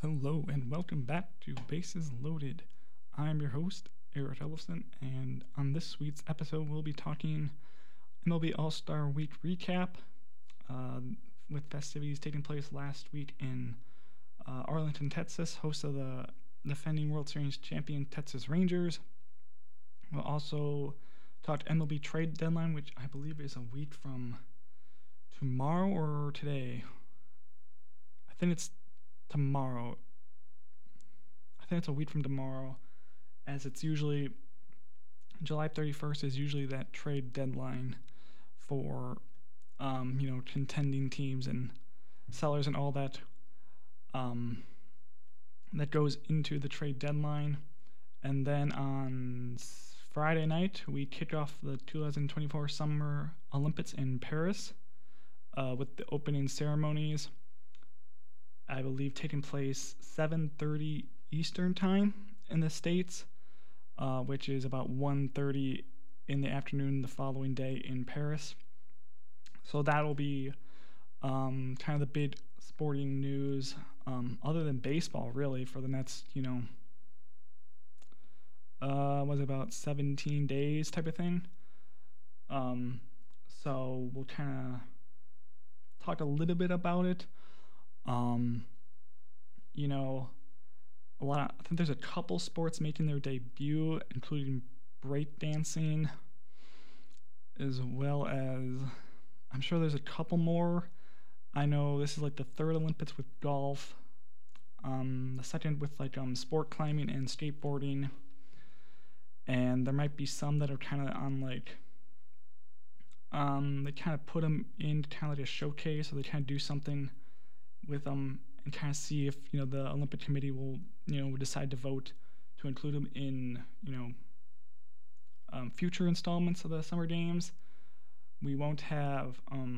Hello and welcome back to Bases Loaded. I'm your host, Eric Ellison, and on this week's episode, we'll be talking MLB All Star Week recap uh, with festivities taking place last week in Arlington, Texas, host of the defending World Series champion Texas Rangers. We'll also talk MLB trade deadline, which I believe is a week from tomorrow or today. I think it's tomorrow. I think it's a week from tomorrow, as it's usually July 31st is usually that trade deadline for contending teams and sellers and all that that goes into the trade deadline. And then on Friday night, we kick off the 2024 Summer Olympics in Paris with the opening ceremonies, I believe, taking place 7:30 Eastern Time in the States, which is about 1:30 in the afternoon the following day in Paris. So that'll be kind of the big sporting news, other than baseball, really, for the next, was it about 17 days type of thing. Um, so we'll kind of talk a little bit about it. Um, you know, I think there's a couple sports making their debut, including breakdancing, as well as I'm sure there's a couple more. I know this is like the third Olympics with golf, the second with sport climbing and skateboarding, and there might be some that are kind of on they kind of put them in kind of like a showcase, or they kind of do something with them and kind of see if the Olympic Committee will decide to vote to include them in future installments of the Summer Games. We won't have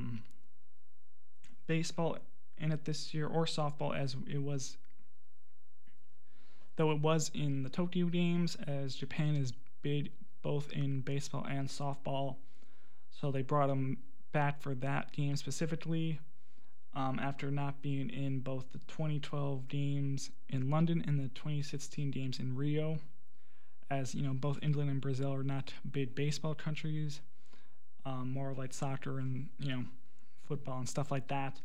baseball in it this year or softball, as it was, though it was in the Tokyo Games, as Japan is big both in baseball and softball. So they brought them back for that game specifically, after not being in both the 2012 games in London and the 2016 games in Rio, as both England and Brazil are not big baseball countries, more like soccer and football and stuff like that.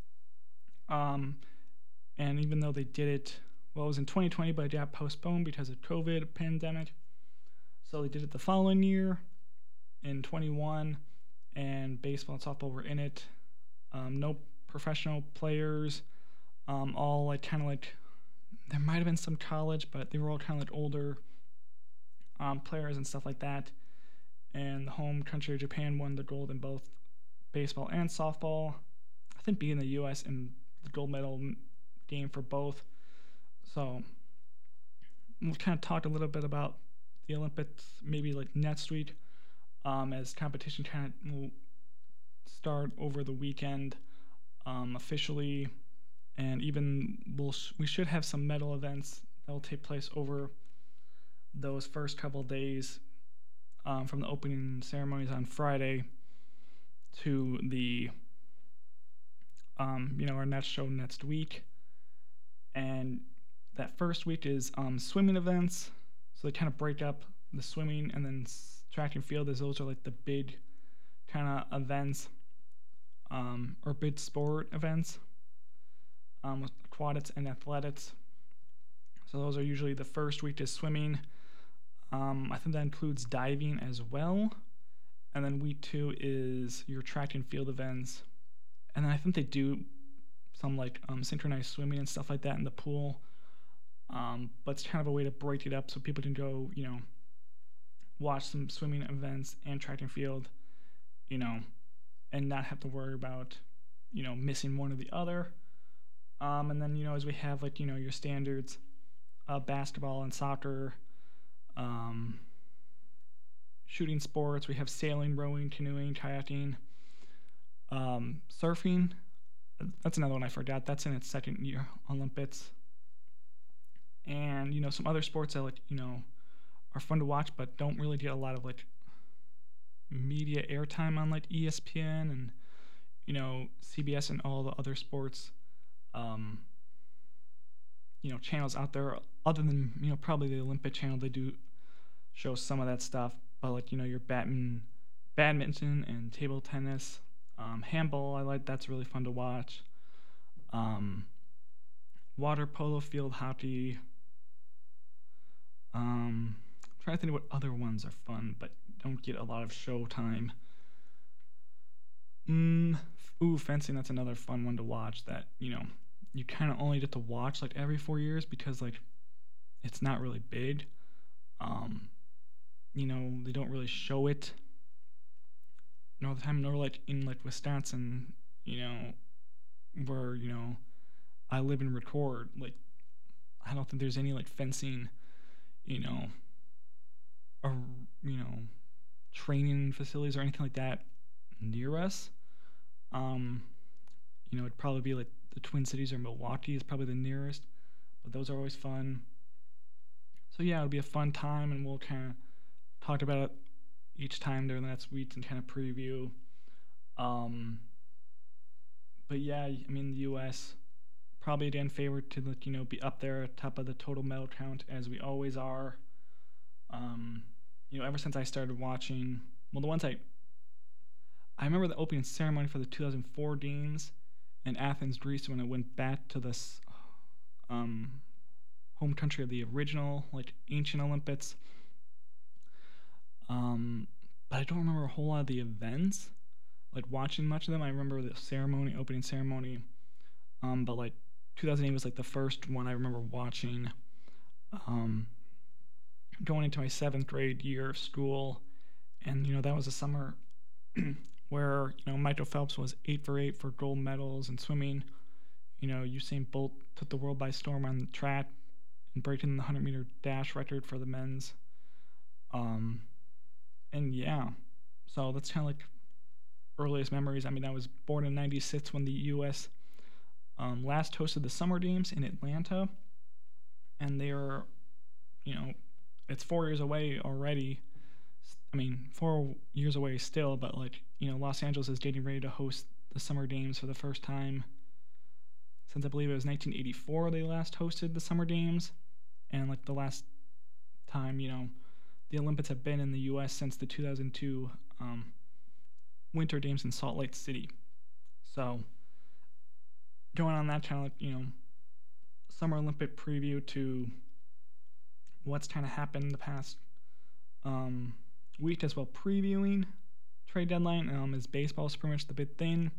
And even though they did it, well, it was in 2020, but it got postponed because of COVID pandemic. So they did it the following year in 21, and baseball and softball were in it. No professional players, all there might have been some college, but they were all kind of older players and stuff like that. And the home country of Japan won the gold in both baseball and softball. I think beating the U.S. in the gold medal game for both. So we'll kind of talk a little bit about the Olympics maybe next week, as competition kind of will start over the weekend officially, and even we should have some medal events that will take place over those first couple of days, from the opening ceremonies on Friday to the our next show next week. And that first week is swimming events, so they kind of break up the swimming and then track and field, as those are like the big kind of events, or big sport events, with aquatics and athletics. So those are usually the first week is swimming. I think that includes diving as well. And then week 2 is your track and field events. And then I think they do some synchronized swimming and stuff like that in the pool. But it's kind of a way to break it up so people can go, watch some swimming events and track and field, and not have to worry about, missing one or the other. And then, as we have your standards, basketball and soccer, shooting sports, we have sailing, rowing, canoeing, kayaking, surfing. That's another one I forgot. That's in its second year Olympics. And, some other sports that, are fun to watch but don't really get a lot of, media airtime on, ESPN and, CBS and all the other sports, channels out there other than probably the Olympic channel. They do show some of that stuff, but like your badminton and table tennis, handball. I like that's really fun to watch. Um, Water polo, field hockey. Trying to think of what other ones are fun but don't get a lot of show time. Mm, Fencing. That's another fun one to watch. That you kind of only get to watch like every 4 years because like it's not really big. Um, they don't really show it all the time. Nor like in like Wisconsin, where I live and record. Like I don't think there's any like fencing, you know, or training facilities or anything like that near us. Um, it'd probably be like the Twin Cities or Milwaukee is probably the nearest, but those are always fun. So yeah, it'll be a fun time, and we'll kind of talk about it each time during the next week and kind of preview. Um, but yeah, I mean the U.S. probably again favored to like be up there at top of the total medal count as we always are. Um, ever since I started watching, well, the ones I remember the opening ceremony for the 2004 games in Athens, Greece, when it went back to this um, home country of the original, like ancient Olympics. But I don't remember a whole lot of the events, like watching much of them. I remember the ceremony, opening ceremony. But like 2008 was like the first one I remember watching. Um, Going into my 7th grade year of school, and that was a summer where Michael Phelps was 8 for 8 for gold medals in swimming. Usain Bolt took the world by storm on the track and breaking the 100-meter dash record for the men's. And yeah, so that's kind of like earliest memories. I mean, I was born in '96 when the U.S. Last hosted the Summer Games in Atlanta, and they are, it's 4 years away already. I mean, 4 years away still, but like Los Angeles is getting ready to host the Summer Games for the first time since I believe it was 1984 they last hosted the Summer Games, and like the last time the Olympics have been in the U.S. since the 2002 Winter Games in Salt Lake City. So going on that kind of like Summer Olympic preview to what's kind of happened the past week as well, previewing trade deadline. Is baseball is pretty much the big thing.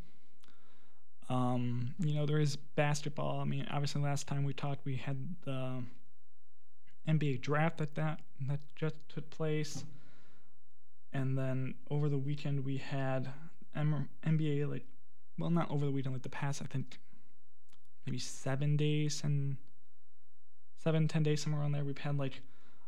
There is basketball. I mean, obviously last time we talked, we had the NBA draft that just took place, and then over the weekend we had NBA like, well, not over the weekend, like the past I think maybe 7 days and 7-10 days somewhere around there. We've had like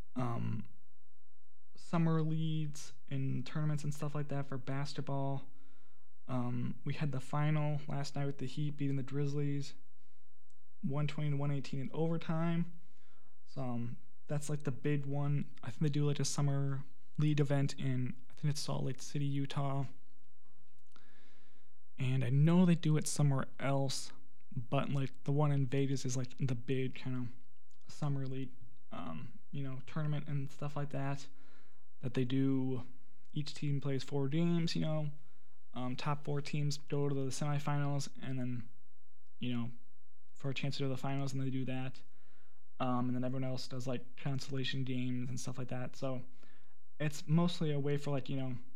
summer leads and tournaments and stuff like that for basketball. We had the final last night with the Heat beating the Grizzlies 120 to 118 in overtime. So that's like the big one. I think they do like a summer league event in, I think it's Salt Lake City, Utah. And I know they do it somewhere else, but like the one in Vegas is like the big kind of summer league, tournament and stuff like that they do. Each team plays 4 games, top 4 teams go to the semifinals, and then, for a chance to go to the finals, and they do that. And then everyone else does like consolation games and stuff like that. So it's mostly a way for like,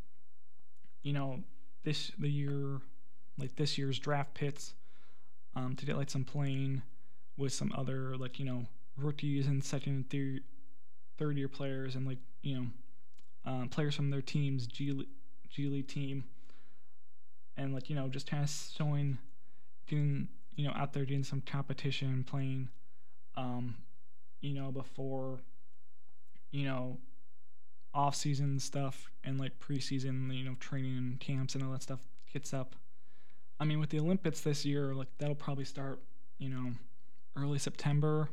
this year's draft pits, to get like some playing with some other like, rookies and second and third year players, and like, players from their team's G League team, and like just kind of getting out there doing some competition playing, before off season stuff and like preseason training and camps and all that stuff gets up. I mean, with the Olympics this year, like that'll probably start early September,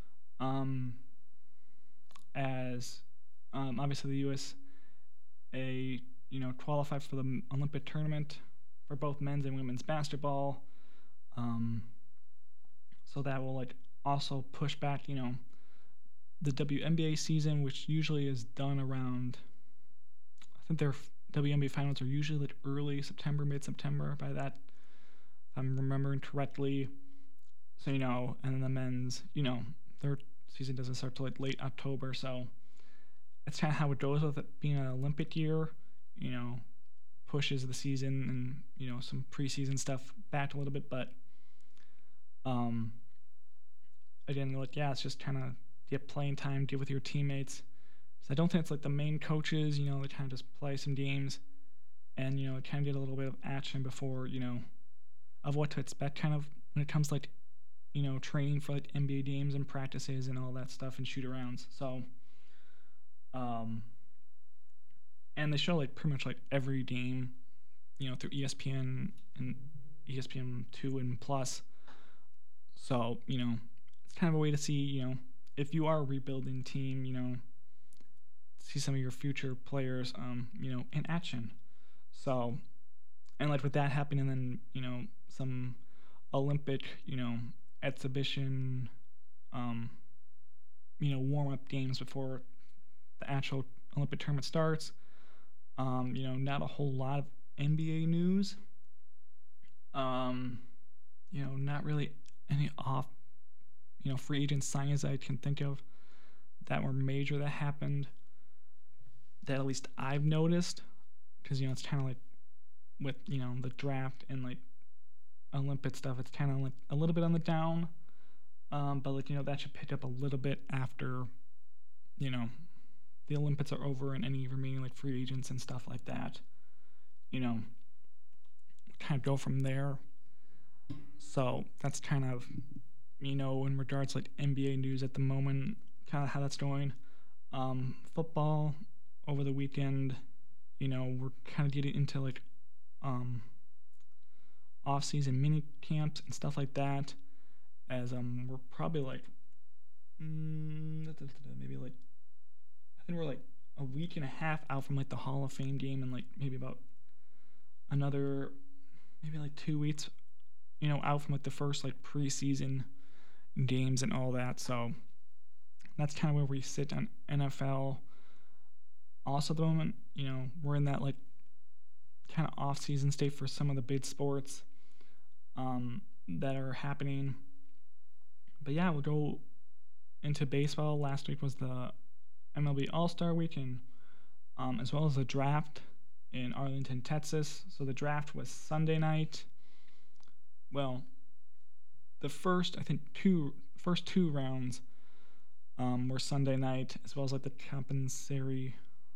as obviously the USA qualified for the Olympic tournament for both men's and women's basketball. So that will like also push back, the WNBA season, which usually is done around, I think their WNBA finals are usually like early September, mid September, by that, if I'm remembering correctly. So, and then the men's, their season doesn't start till like late October. So that's kind of how it goes with it being an Olympic year, you know, pushes the season and, some preseason stuff back a little bit. But um, again, like, yeah, it's just kind of get playing time, get with your teammates. So I don't think it's like the main coaches, they kind of just play some games and, kind of get a little bit of action before, of what to expect kind of when it comes to like, training for like NBA games and practices and all that stuff and shoot arounds. So, and they show like pretty much like every game, through ESPN and ESPN2 and Plus. So, it's kind of a way to see, if you are a rebuilding team, see some of your future players, in action. So, and like with that happening, then, some Olympic, exhibition, warm up games before the actual Olympic tournament starts. Not a whole lot of NBA news. Not really any off, free agent signings I can think of that were major that happened that at least I've noticed. Because, it's kind of like with, the draft and like Olympic stuff, it's kind of like a little bit on the down. But like, that should pick up a little bit after, the Olympics are over and any remaining like free agents and stuff like that, kind of go from there. So that's kind of, in regards to like NBA news at the moment, kind of how that's going. Football over the weekend, we're kind of getting into like off-season mini camps and stuff like that. As we're probably like maybe like I think we're like a week and a half out from like the Hall of Fame game and like maybe about another maybe like 2 weeks, out from like the first like preseason games and all that. So that's kind of where we sit on NFL. Also, at the moment, we're in that like kind of off-season state for some of the big sports that are happening. But yeah, we'll go into baseball. Last week was the MLB All-Star Weekend, as well as the draft in Arlington, Texas. So the draft was Sunday night. Well, the first two rounds were Sunday night, as well as like the compensatory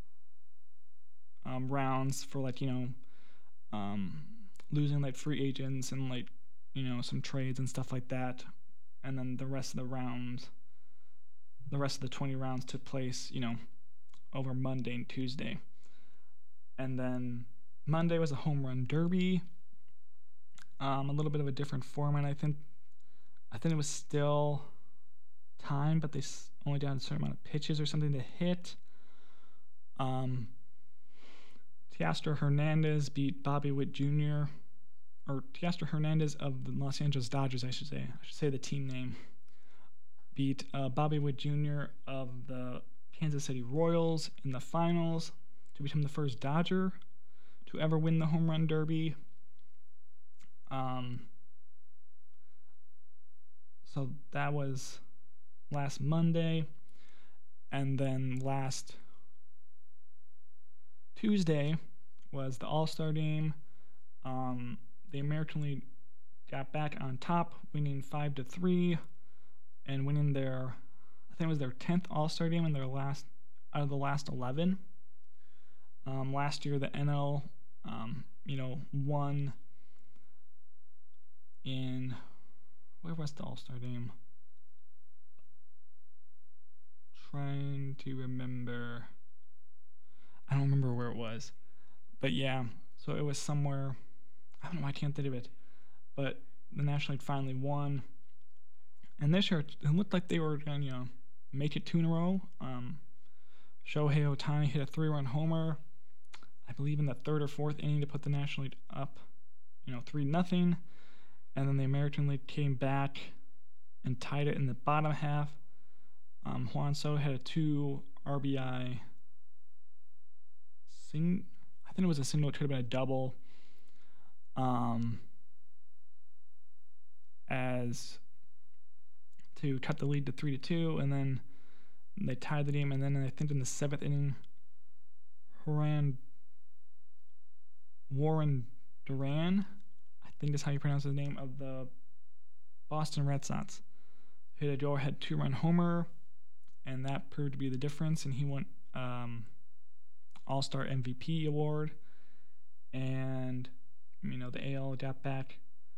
rounds for like losing like free agents and like some trades and stuff like that. And then the rest of the 20 rounds took place, over Monday and Tuesday. And then Monday was a home run derby. A little bit of a different format, I think. It was still time, but they only down a certain amount of pitches or something to hit. Teoscar Hernandez beat Bobby Witt Jr. or Teoscar Hernandez of the Los Angeles Dodgers, I should say the team name. Beat Bobby Witt Jr. of the Kansas City Royals in the finals to become the first Dodger to ever win the home run derby. So that was last Monday. And then last Tuesday was the All-Star game. The American League got back on top, winning 5-3 and winning their, I think it was their 10th All-Star game in their out of the last 11. Last year the NL, won in, where was the All-Star game? Trying to remember. I don't remember where it was. But yeah, so it was somewhere, I don't know, I can't think of it. But the National League finally won. And this year, it looked like they were going to, make it 2 in a row. Shohei Ohtani hit a 3-run homer, I believe in the 3rd or 4th inning to put the National League up, 3-0. And then the American League came back and tied it in the bottom half. Juan Soto had a 2 RBI I think it was a single. It could have been a double. As to cut the lead to 3-2, and then they tied the game. And then I think in the 7th inning, Warren Duran, I think is how you pronounce his name, of the Boston Red Sox, hit a go-ahead 2-run homer, and that proved to be the difference. And he won All-Star MVP award, and the AL got back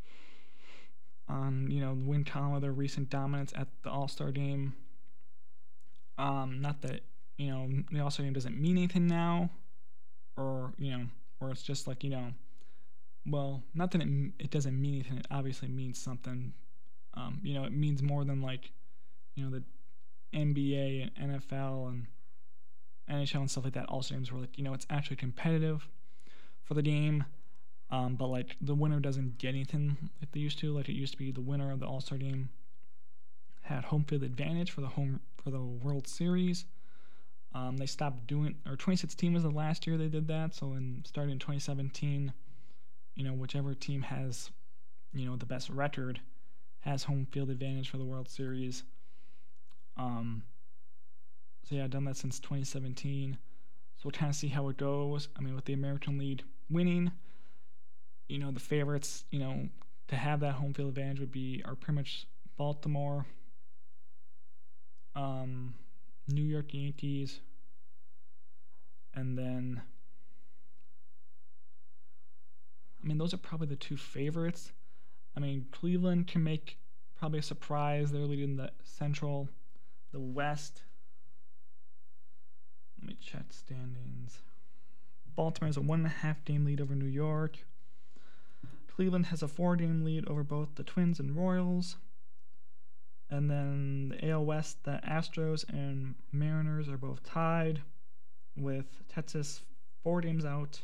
on the win column of their recent dominance at the All-Star game. Not that the All-Star game doesn't mean anything now, or or it's just like well, not that it doesn't mean anything. It obviously means something. It means more than like the NBA and NFL and NHL and stuff like that. All-Star games where like it's actually competitive for the game. But like the winner doesn't get anything like they used to. Like it used to be the winner of the All-Star game had home field advantage for the World Series. They stopped doing, or 2016 was the last year they did that. So starting in 2017, whichever team has the best record has home field advantage for the World Series. So yeah, I've done that since 2017. So we'll kind of see how it goes. I mean, with the American League winning, the favorites, to have that home field advantage are pretty much Baltimore, New York Yankees, and then, those are probably the 2 favorites. Cleveland can make probably a surprise. They're leading the Central. The West, let me check standings. Baltimore has a 1.5 game lead over New York. Cleveland has a 4-game lead over both the Twins and Royals. And then the AL West, the Astros and Mariners are both tied, with Texas 4 games out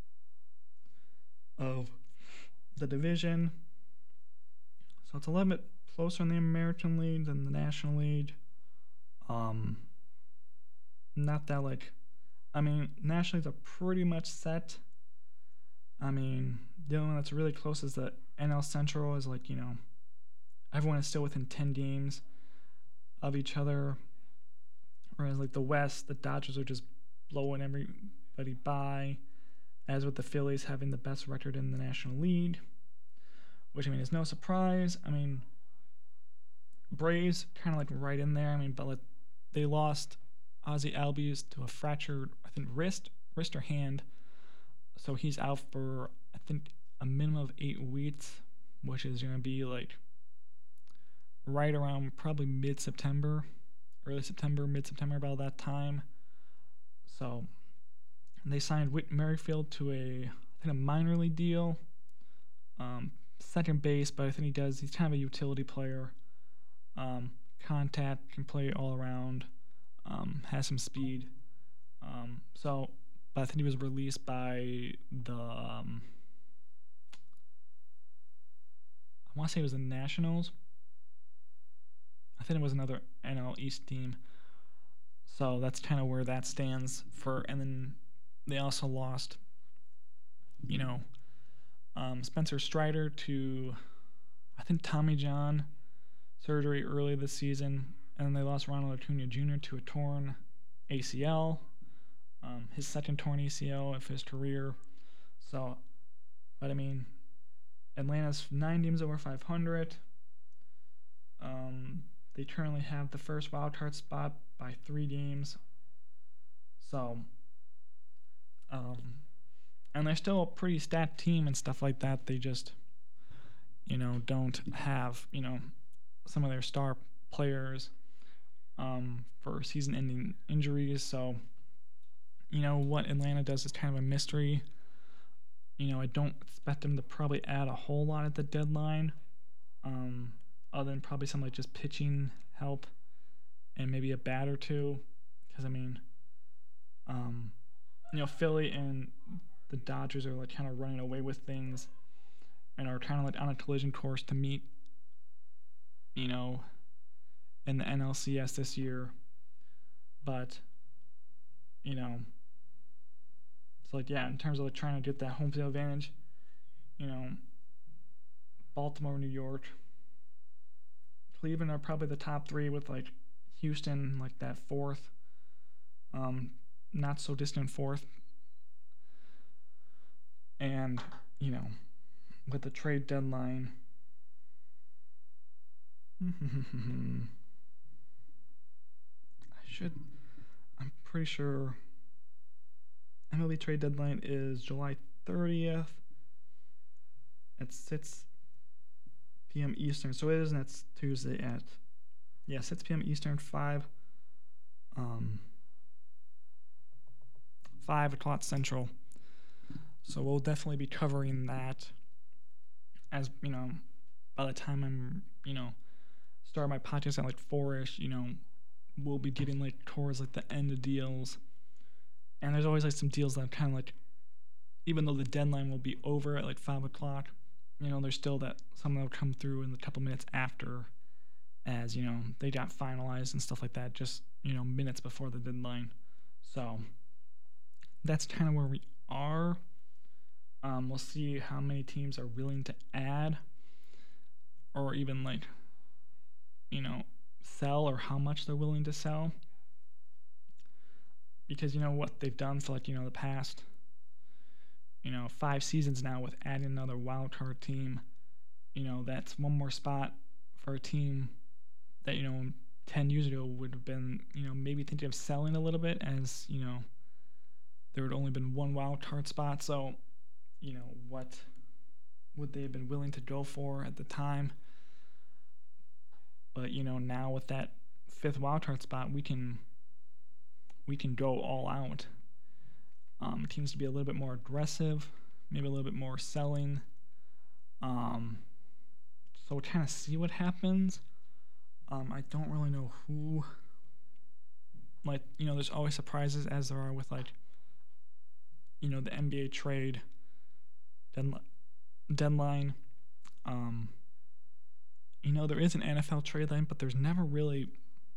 of the division. So it's a little bit closer in the American League than the National League. Not that National Leagues are pretty much set. The only one that's really close is the NL Central, is everyone is still within 10 games of each other. Whereas the West, the Dodgers are just blowing everybody by, as with the Phillies having the best record in the National League, which is no surprise. Braves kind of right in there. But they lost Ozzie Albies to a fractured, I think, wrist or hand. So he's out for, I think, a minimum of 8 weeks, which is going to be right around probably mid-September, early September, mid-September, about that time. So they signed Whit Merrifield to a minor league deal, second base, but I think he's kind of a utility player. Contact, can play all around, has some speed. But I think he was released by the, I want to say it was the Nationals. I think it was another NL East team. So that's kind of where that stands for. And then they also lost, Spencer Strider to, I think, Tommy John surgery early this season. And they lost Ronald Acuna Jr. to a torn ACL, his second torn ACL of his career. So, but Atlanta's 9 games over 500. They currently have the first wildcard spot by 3 games. So, and they're still a pretty stacked team and stuff like that. They just, don't have, some of their star players for season-ending injuries. So, what Atlanta does is kind of a mystery. I don't expect them to probably add a whole lot at the deadline, other than probably some just pitching help and maybe a bat or two. Because Philly and the Dodgers are kind of running away with things and are kind of on a collision course to meet, you know, in the NLCS this year. But, you know, it's like, yeah, in terms of like trying to get that home field advantage, you know, Baltimore, New York, Cleveland are probably the top three with like Houston, like that fourth, not so distant fourth. And, you know, with the trade deadline, I'm pretty sure MLB trade deadline is July 30th at 6 p.m. Eastern. So it is next Tuesday at 6 p.m. Eastern, 5 o'clock Central. So we'll definitely be covering that, as you know, by the time I'm, start my podcast at like 4ish, we'll be getting like towards like the end of deals. And there's always like some deals that I'm kind of like, even though the deadline will be over at like 5 o'clock, there's still that some that will come through in the couple minutes after, as they got finalized and stuff like that, just minutes before the deadline. So that's kind of where we are. We'll see how many teams are willing to add, or even like, sell, or how much they're willing to sell. Because what they've done for like the past 5 seasons now with adding another wild card team, that's one more spot for a team that 10 years ago would have been maybe thinking of selling a little bit, as there had only been one wild card spot. So what would they have been willing to go for at the time? But now with that 5th wild card spot, we can go all out. Teams to be a little bit more aggressive, maybe a little bit more selling. So we'll kind of see what happens. I don't really know who. Like, there's always surprises, as there are with like, the NBA trade deadline. There is an NFL trade line, but there's never really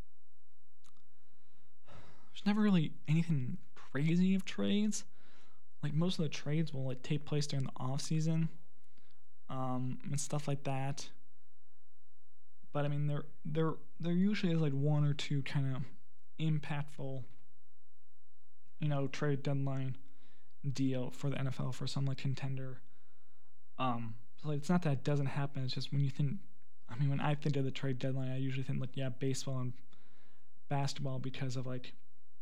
anything crazy of trades. Like, most of the trades will like take place during the off season, and stuff like that. But I mean, there usually is like one or two kind of impactful, trade deadline deal for the NFL for some like contender. So like, it's not that it doesn't happen. It's just when you think, when I think of the trade deadline, I usually think like, yeah, baseball and basketball, because of like,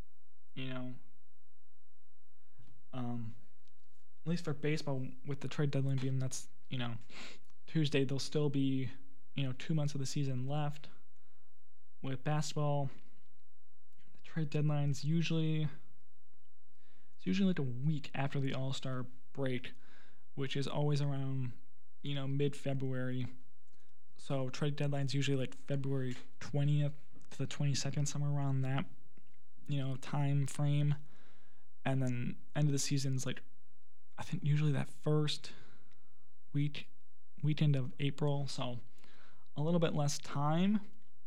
at least for baseball, with the trade deadline being that's Tuesday, there'll still be 2 months of the season left. With basketball, the trade deadline's usually like a week after the All-Star break, which is always around mid-February. So trade deadline's usually like February 20th to the 22nd, somewhere around that time frame. And then end of the season's like, I think usually that first weekend of April. So a little bit less time,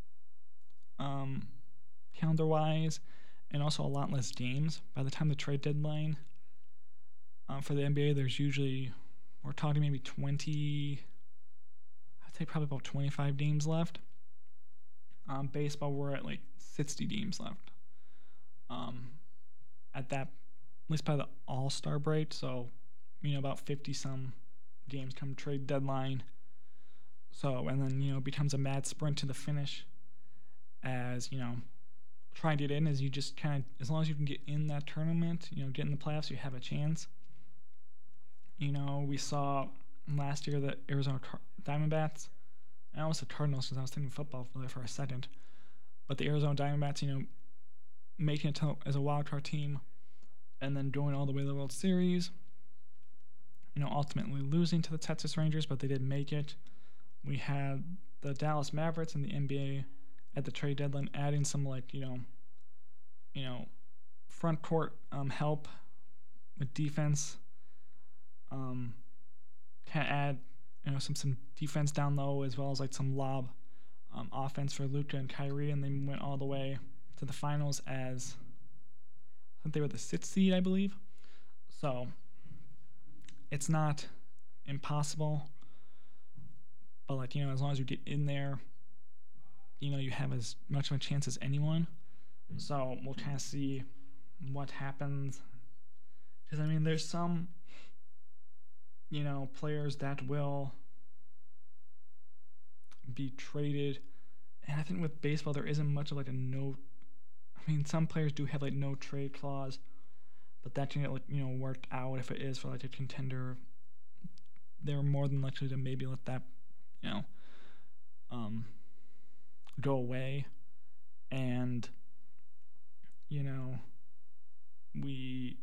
calendar wise, and also a lot less games by the time the trade deadline. For the NBA, there's usually, we're talking maybe 20, I'd say probably about 25 games left. Baseball, we're at like 60 games left. At that, at least by the All-Star break. So, about 50 some games come trade deadline. So, and then, it becomes a mad sprint to the finish, as, trying to get in, as you just kind of, as long as you can get in that tournament, get in the playoffs, you have a chance. We saw last year the Arizona Diamondbacks, I almost said Cardinals because I was thinking football for a second, but the Arizona Diamondbacks, making it as a wild card team, and then going all the way to the World Series, ultimately losing to the Texas Rangers, but they did make it. We had the Dallas Mavericks in the NBA at the trade deadline adding some like, front court help with defense. Kind of add, some defense down low, as well as like some lob offense for Luka and Kyrie, and they went all the way to the finals as I think they were the 6th seed, I believe. So it's not impossible, but like, as long as you get in there, you have as much of a chance as anyone. So we'll kind of see what happens. Because there's some, players that will be traded, and I think with baseball there isn't much of like a no. Some players do have like no trade clause, but that can get like worked out if it is for like a contender. They're more than likely to maybe let that go away, and we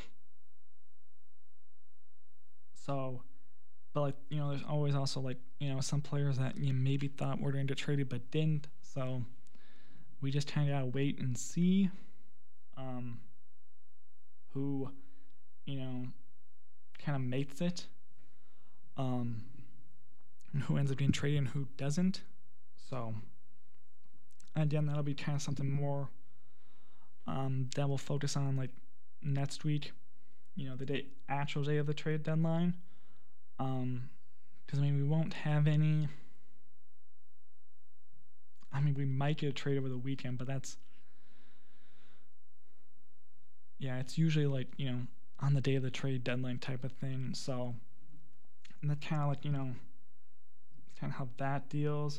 so, but like there's always also like some players that maybe thought were going to get traded but didn't. So we just kind of gotta wait and see who kind of makes it, and who ends up being traded and who doesn't. So again, that'll be kind of something more that we'll focus on like next week, the actual day of the trade deadline. Because we won't have any. We might get a trade over the weekend, but that's it's usually like on the day of the trade deadline type of thing. So that's kind of like kind of how that deals.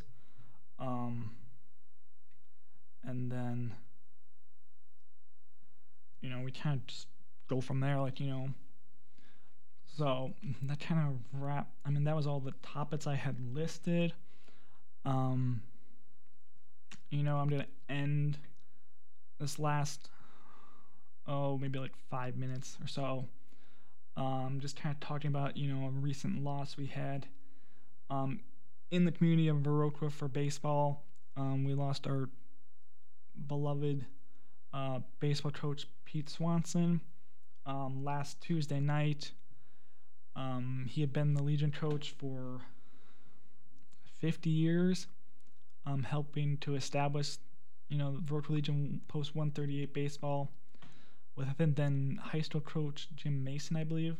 And then we kind of just go from there, like so that kind of wrap. That was all the topics I had listed. I'm gonna end this last maybe like 5 minutes or so, just kind of talking about a recent loss we had in the community of Viroqua for baseball. We lost our beloved baseball coach Pete Swanson last Tuesday night. He had been the Legion coach for 50 years, helping to establish the Viroqua Legion post 138 baseball with then high school coach Jim Mason, I believe.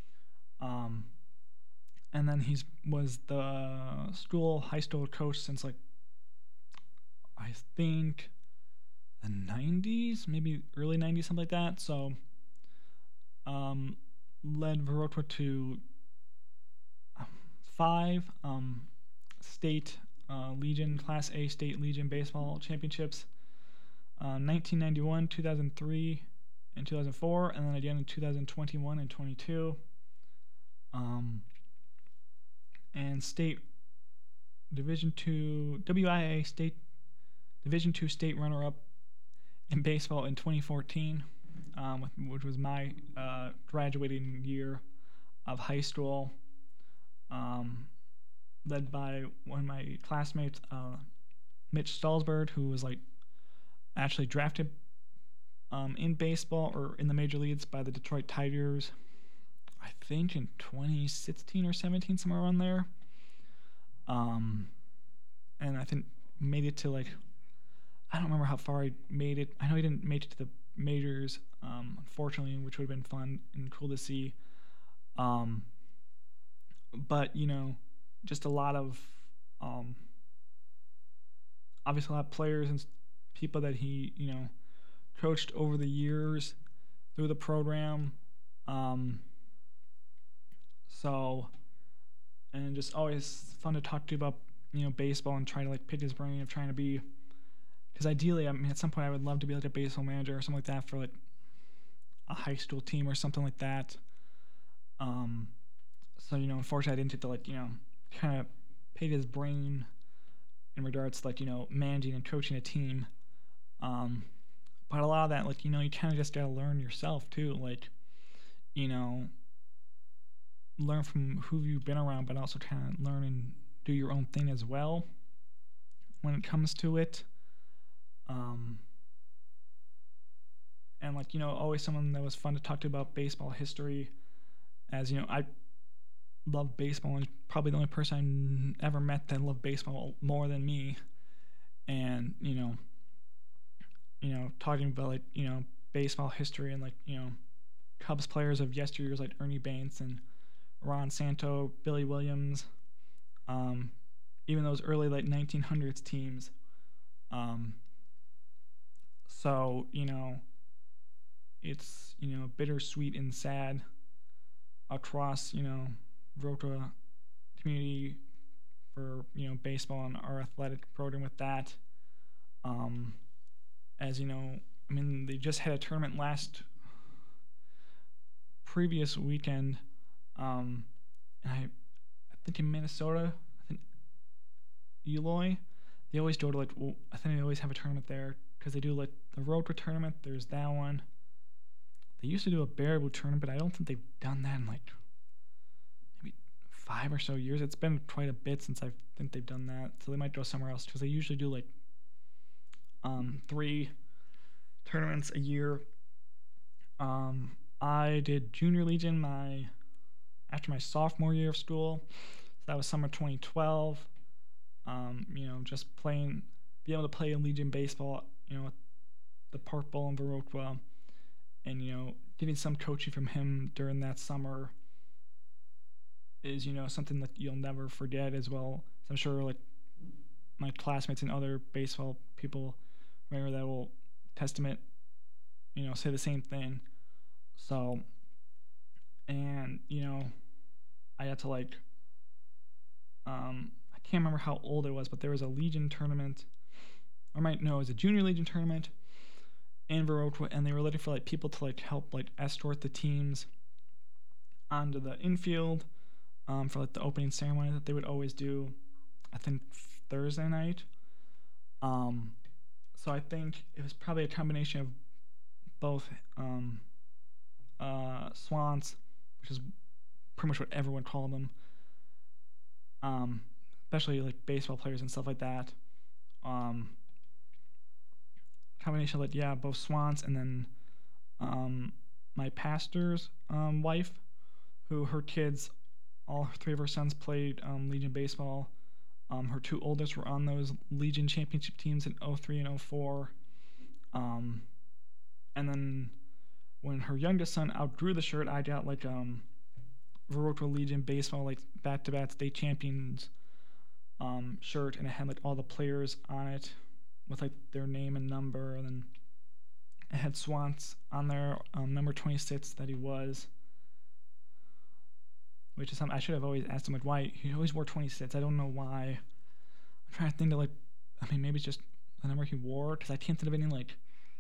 And then he was the high school coach since like I think the 90s, maybe early 90s, something like that. So led Viroqua to 5 state Legion, Class A state Legion baseball championships, 1991, 2003, and 2004, and then again in 2021 and 22. And state Division II, WIA state Division II state runner-up in baseball in 2014, which was my graduating year of high school, led by one of my classmates, Mitch Stalsberg, who was like actually drafted in baseball or in the major leagues by the Detroit Tigers, I think in 2016 or 17, somewhere around there. And I think made it to like, I don't remember how far he made it. I know he didn't make it to the majors, unfortunately, which would have been fun and cool to see. But just a lot of obviously a lot of players and people that he coached over the years through the program. So, and just always fun to talk to about baseball and try to like pick his brain of trying to be, because ideally at some point I would love to be like a baseball manager or something like that for like a high school team or something like that. So unfortunately I didn't get to like kind of pick his brain in regards to like managing and coaching a team. But a lot of that, like you kind of just gotta learn yourself too, like learn from who you've been around, but also kind of learn and do your own thing as well when it comes to it. And like always someone that was fun to talk to about baseball history, as I love baseball, and probably the only person I ever met that loved baseball more than me. and talking about like baseball history and like Cubs players of yesteryears like Ernie Banks and Ron Santo, Billy Williams, um, even those early like 1900s teams. Um, so it's bittersweet and sad across Rota community for baseball and our athletic program with that. Um, as I mean, they just had a tournament previous weekend, and I think in Minnesota, I think Eloy, they always go to like I think they always have a tournament there because they do like the Rota tournament. There's that one. They used to do a Baraboo tournament, but I don't think they've done that in like maybe 5 or so years. It's been quite a bit since I think they've done that, so they might go somewhere else because they usually do like 3 tournaments a year. I did Junior Legion after my sophomore year of school, so that was summer 2012. Just be able to play in Legion baseball, at the Park Bowl in Viroqua, and getting some coaching from him during that summer is something that you'll never forget as well. So I'm sure like my classmates and other baseball people remember that will testament say the same thing. So, and I had to like I can't remember how old it was, but there was a Legion tournament, or it was a Junior Legion tournament in Viroqua, and they were looking for like people to like help like escort the teams onto the infield for like the opening ceremony that they would always do, I think Thursday night. So I think it was probably a combination of both Swans, which is pretty much what everyone called them, especially like baseball players and stuff like that. Combination of like both Swans and then my pastor's wife, who her kids, all 3 of her sons played Legion baseball. Her 2 oldest were on those Legion championship teams in 03 and 04. And then when her youngest son outgrew the shirt, I got like Viroqua Legion baseball like back-to-back state champions shirt, and it had like all the players on it with like their name and number, and then it had Swans on there, number 26 that he was, which is something I should have always asked him like why he always wore 26. I don't know why. I'm trying to think of like, I mean maybe it's just the number he wore, because I can't think of any like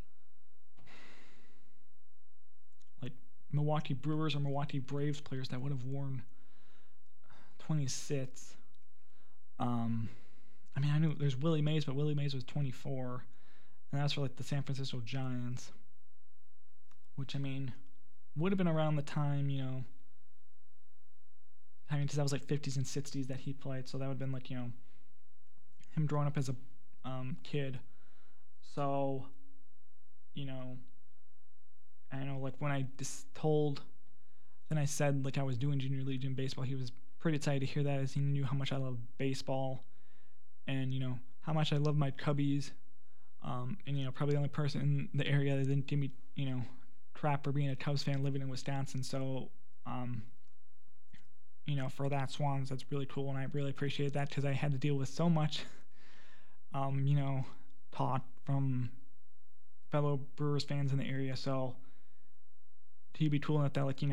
Milwaukee Brewers or Milwaukee Braves players that would have worn 26. I mean, I knew there's Willie Mays, but Willie Mays was 24, and that's for like the San Francisco Giants, which I mean would have been around the time, I mean, because that was like 50s and 60s that he played, so that would have been like him growing up as a kid. So, I know like when I just then I said like I was doing Junior Legion baseball, he was pretty excited to hear that, as he knew how much I love baseball, and how much I love my Cubbies, and probably the only person in the area that didn't give me crap for being a Cubs fan living in Wisconsin. So for that, Swans, that's really cool, and I really appreciate that, because I had to deal with so much talk from fellow Brewers fans in the area. So to be cool enough that like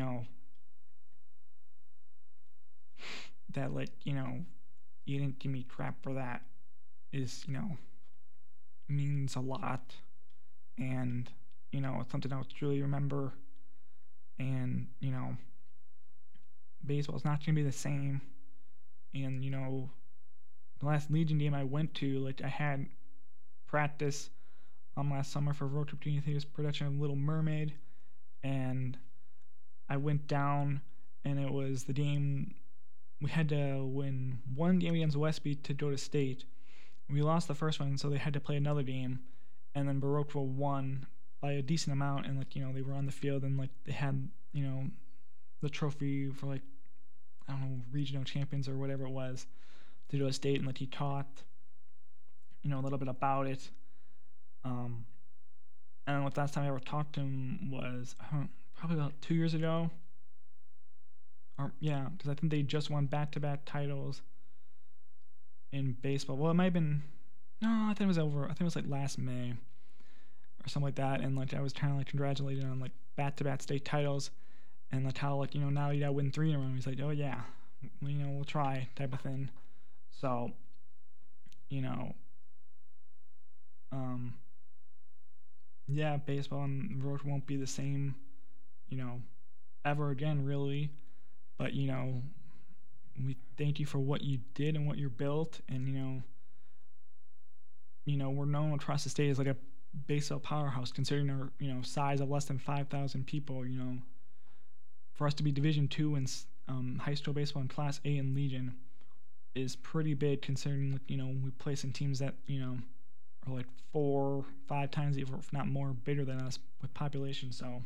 that like you didn't give me crap for that is means a lot, and it's something I'll truly remember. And baseball's not gonna be the same. And the last Legion game I went to, like I had practice last summer for Road Trip Community Theater's production of Little Mermaid, and I went down, and it was the game. We had to win one game against Westby to go to state. We lost the first one, so they had to play another game, and then Viroqua won by a decent amount, and like they were on the field, and like they had the trophy for like I don't know, regional champions or whatever it was, to go to state, and like he taught a little bit about it. Um, and the last time I ever talked to him was probably about 2 years ago. Or yeah, because I think they just won back-to-back titles in baseball. Well, it might have been. No, I think it was over. I think it was like last May or something like that. And like I was trying to like congratulate him on like back-to-back state titles, and like how like now you gotta win 3 in a row. He's like, oh yeah, we'll try type of thing. So, you know, um, yeah, baseball and road won't be the same, you know, ever again, really. But we thank you for what you did and what you built, and we're known across the state as like a baseball powerhouse, considering our size of less than 5,000 people. For us to be Division II in high school baseball in Class A in Legion is pretty big, considering like, we place in teams that are like 4-5 times, if not more, bigger than us with population. So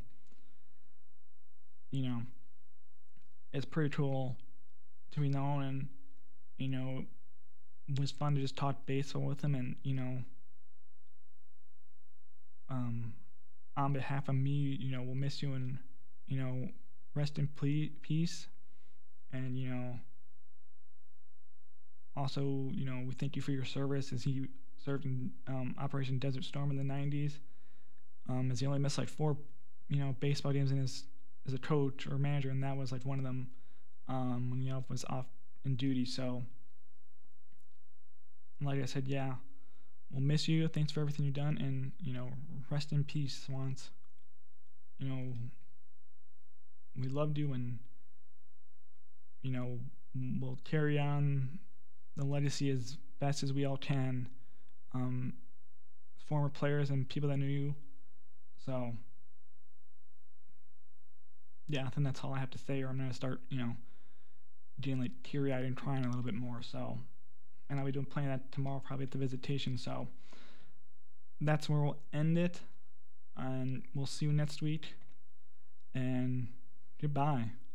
you know it's pretty cool to be known, and it was fun to just talk baseball with him, and um, on behalf of me, we'll miss you, and rest in peace, and also we thank you for your service as he served in Operation Desert Storm in the 90s. As he only missed like 4 baseball games in his as a coach or manager, and that was like one of them when he was off in duty. So like I said, yeah, we'll miss you. Thanks for everything you've done, and rest in peace, Swans. You know, we loved you, and we'll carry on the legacy as best as we all can. Um, Former players and people that knew you. So yeah, I think that's all I have to say, or I'm gonna start, getting like teary eyed and crying a little bit more. So, and I'll be doing playing that tomorrow, probably at the visitation. So that's where we'll end it, and we'll see you next week. And goodbye.